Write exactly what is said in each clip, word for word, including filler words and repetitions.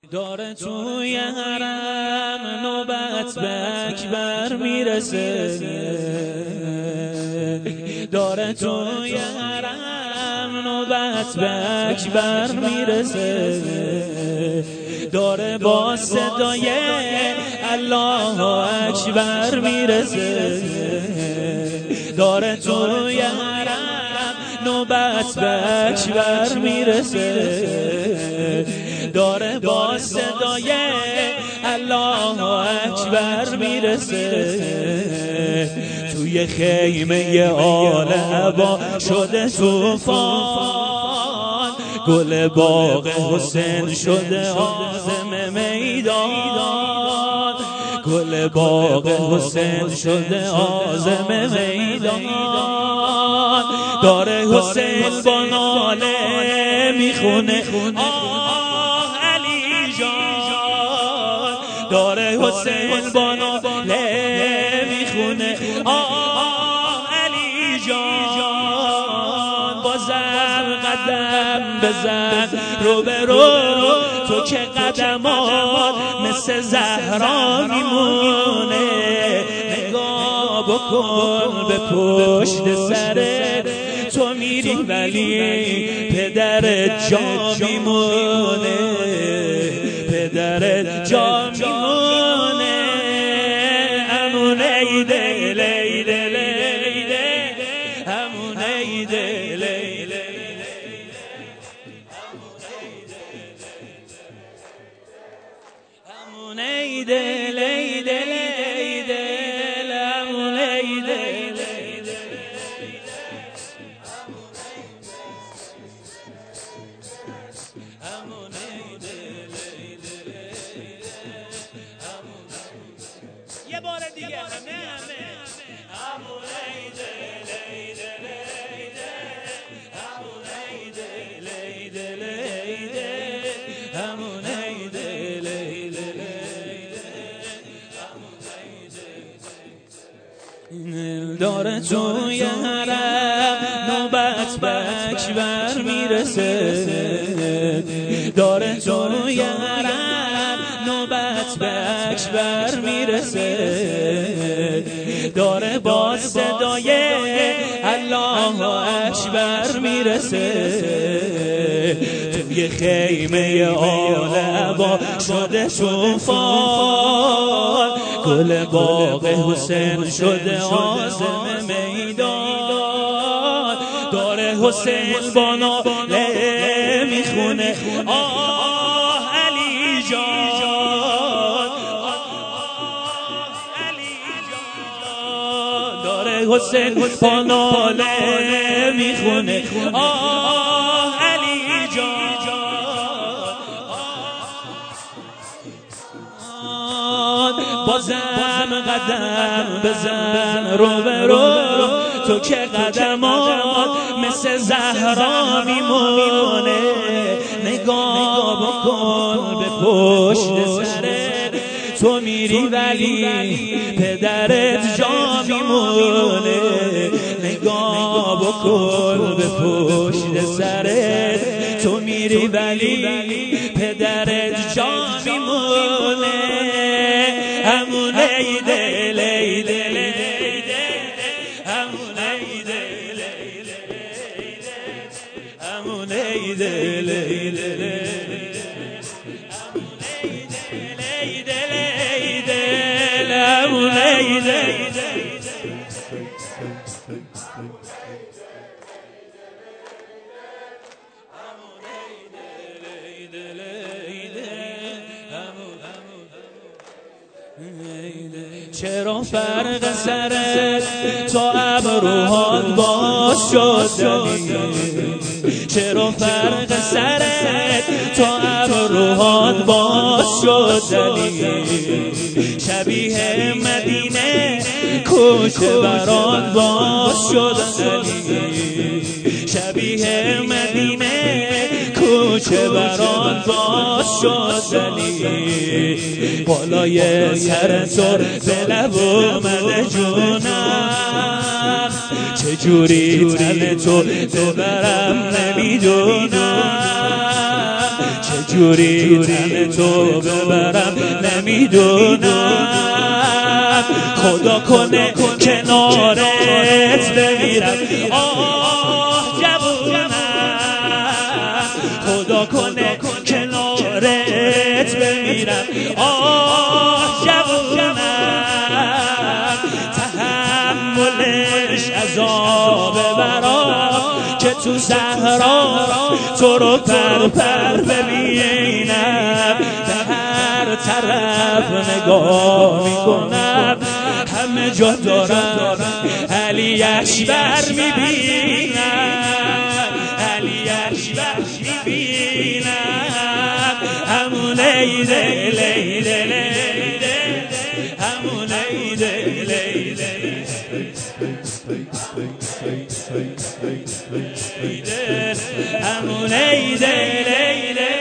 داره توی حرم نوبت به اکبر میرسه، داره توی حرم نوبت به اکبر میرسه، داره با صدای الله اکبر میرسه، داره توی حرم نوبت به اکبر میرسه، داره با صدای الله اکبر میرسه. توی خیمه آل عبا شده طوفان، گل باغ حسین شده عازم میدان، گل باغ حسین شده عازم میدان. داره حسین با ناله میخونه آه علی جان، داره حسین با ناله میخونه آه علی جان. بازم قدم بزن رو به رو، تو که قدمات مثل زهرا میمونه. نگاه بکن به پشت سرت، تو میری ولی پدرت جا میمونه، پدرت جا میمونه. امونه ایده لیده لیده، امونه ایده لیده، امونه ایده لیده لیده، امونه ایده لیده. یه بار دیگه همه همه امونه ایده لیده لیده، امونه ایده لیده لیده، امونه ایده لیده لیده، امونه ایده. داره توی حرم نوبت به اکبر میرسه، داره توی حرم نوبت به اکبر میرسه، داره با صدای الله اکبر میرسه. توی خیمه آل عبا شده طوفان، گل باغ حسین شده عازم میدان، داره حسین با ناله میخونه آه علی جان، علی جان. داره حسین با ناله میخونه آه علی جان. بازم قدم بزن رو به رو، تو که قدمات مثل زهرا میمونه. نگاه بکن به پشت سرت، تو میری ولی پدرت جا میمونه. نگاه بکن به پشت سرت، تو میری ولی پدرت جا میمونه. امونه ایده لیده لیده، امونه ایده لیده لیده، امونه ایده لیده لیده، امونه ایده لیده لیده، امونه ایده لیده. چرا فرق سرت تا ابروهات باز شدنی، چرا فرق سرت تا ابروهات باز شدنی. شبیه مدینه کوچه برات باز شدنی، شبیه مدینه کوچه برات باز شدنی. بالای سر تو به لب اومده جونم، چجوری تن تو ببرم نمیدونم، جوری تن تو ببرم نمیدونم، خدا کنه کنارت بمیرم آه جوونم، خدا کنه کنارت بمیرم آه جوونم، تحملش عذاب برا که تو صحرا تو رو پر پر ببینم، به هر طرف نگاه میکنم همه جا دارم علی اکبر میبینم، علی اکبر میبینم، همون ایده لیده لیده، همون ایده لیده لیده، همون ایده لیده.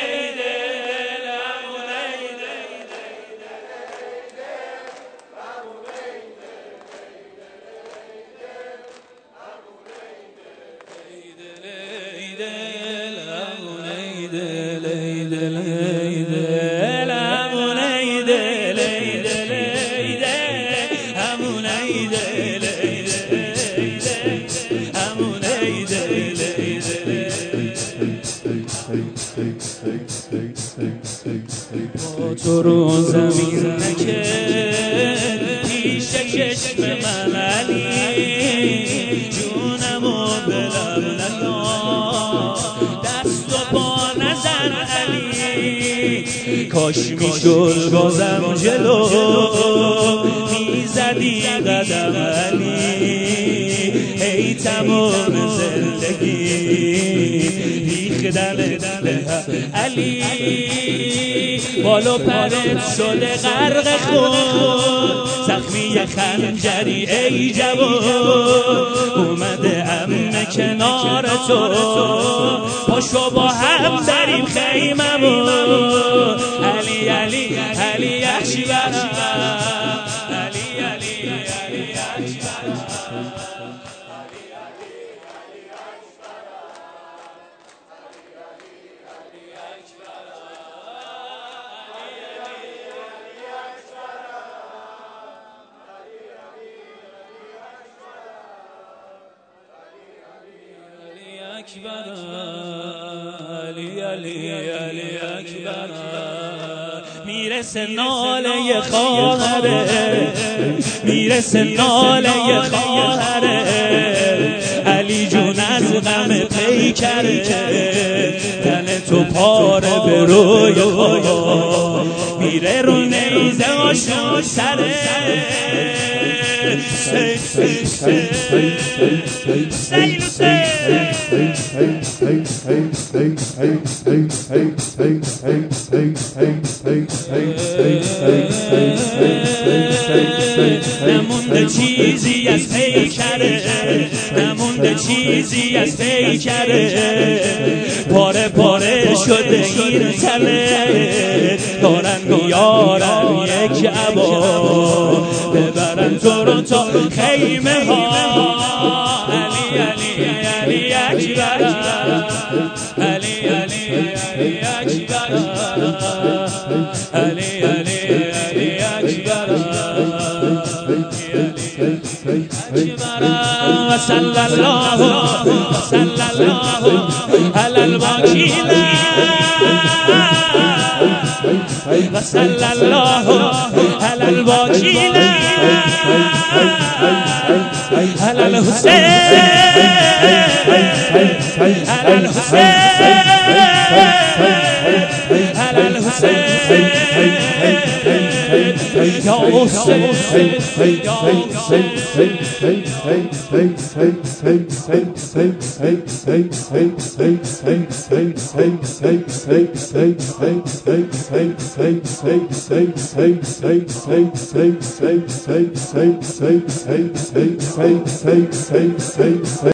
با تو رو زمین نکرد پیش چشم من علی، جونمو به لب ندا دست و پا نزن علی، کاش میشد بازم جلو میزدی قدم علی، ای تمام زندگی ریختن به علی، بالو پرت شده غرق خون زخمی خنجری ای جوان، اومده عمه کنار تو پاشو با هم بریم خیممو، علی علی علی اکبر، علی علی علی اکبر. علی علی علی اکبر، میرسه ناله خواهره، میرسه ناله خواهره، علی جون از غم پیکره، تن تو پاره به روی خواهر میره رو نیزه آشون سره، سیل سیل سیل سیل نمونده چیزی از پیکره، نمونده چیزی از پیکره، پاره پاره شده این تله، دارن میارن یک عبا ببرن تو رو تا خیمه ها، علی علی علی اکبر، علی علی علی اکبر، علی علی علی اکبر، و صلی الله و صلی الله علی الوکیل، و صلی الله علی الوکیل، علی الحسین، علی الحسین، علی الحسین، یا حسین، یا حسین.